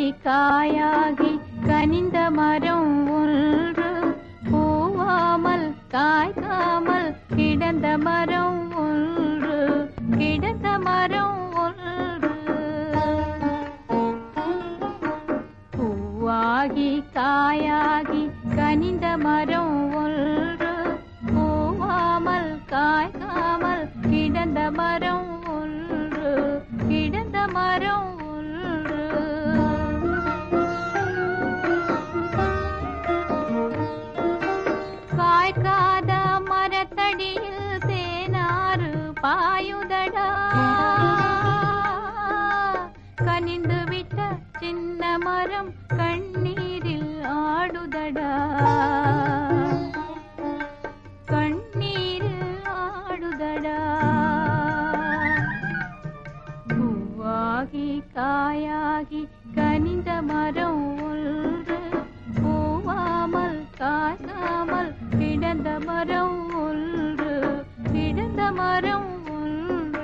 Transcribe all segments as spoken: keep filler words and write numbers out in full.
காயாகி கனிந்த மரம் ஒன்று, பூவாமல் காய்க்காமல் கிடந்த மரம் ஒன்று, கிடந்த மரம் ஒன்று. பூவாகி காயாகி கனிந்த மரம் ஒன்று, பூவாமல் காய்க்காமல் கிடந்த மரம் ஒன்று, கிடந்த மரம் ஒன்று. காய்க்காத மரத்தடியில் தேனாறு பாயுதடா, கனிந்து விட்ட சின்ன மரம் கண்ணீரில் ஆடுதடா, கண்ணீரில் ஆடுதடா. பூவாகி காயாகி கனிந்த மரம் ஒன்று, பூவாமல் காய்க்காமல் கிடந்த மரம் ஒன்று, கிடந்த மரம் ஒன்று.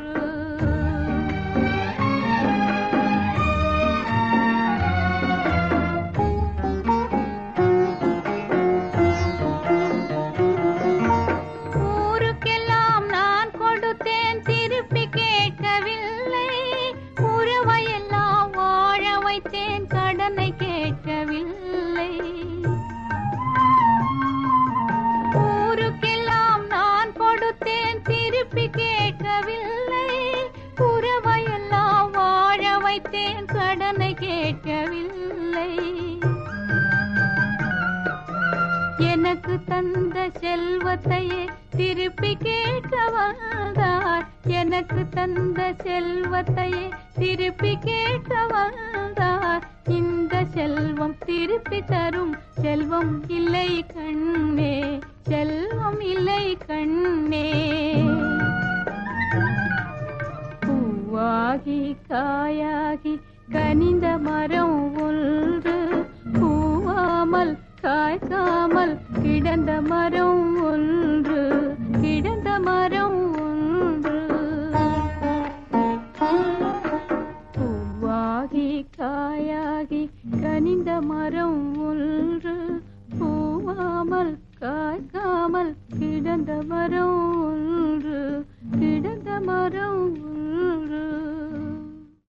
ஊருக்கெல்லாம் நான் கொடுத்தேன் திருப்பி கேட்கவில்லை, உறவையெல்லாம் வாழ வைத்தேன் கடனை கேட்கவில்லை. ஊருக்கெல்லாம் நான் கொடுத்தேன் திருப்பி கேட்கவில்லை, உறவையெல்லாம் வாழ வைத்தேன் கடனை கேட்கவில்லை. எனக்கு தந்த செல்வத்தையே திருப்பி கேட்க வந்தார், எனக்கு தந்த செல்வத்தையே திருப்பி கேட்க வந்தார். இந்த செல்வம் திருப்பி தரும் செல்வம் இல்லை கண்ணே, செல்வம் இல்லை கண்ணே. பூவாகி காயாகி கனிந்த மரம் ஒன்று, பூவாமல் காய்க்காமல் கிடந்த மரம் ஒன்று, கிடந்த மரம் ஒன்று. பூவாகி காயாகி கனிந்த மரம் ஒன்று, பூவாமல் காய்க்காமல் கிடந்த மரம்